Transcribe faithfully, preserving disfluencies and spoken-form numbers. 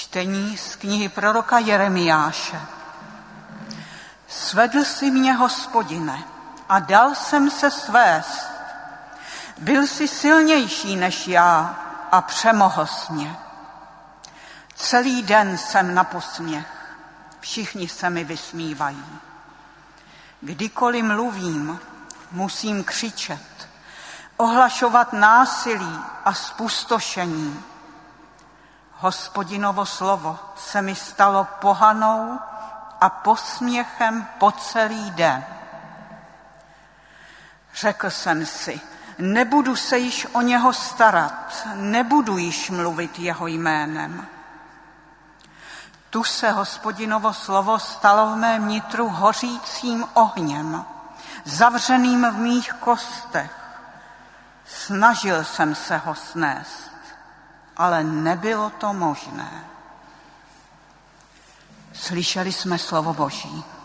Čtení z knihy proroka Jeremiáše. Svedl jsi mě, Hospodine, a dal jsem se svést. Byl jsi silnější než já a přemohl jsi mě. Celý den jsem na posměch, všichni se mi vysmívají. Kdykoliv mluvím, musím křičet, ohlašovat násilí a zpustošení. Hospodinovo slovo se mi stalo pohanou a posměchem po celý den. Řekl jsem si, nebudu se již o něho starat, nebudu již mluvit jeho jménem. Tu se Hospodinovo slovo stalo v mém nitru hořícím ohněm, zavřeným v mých kostech. Snažil jsem se ho snést, ale nebylo to možné. Slyšeli jsme slovo Boží.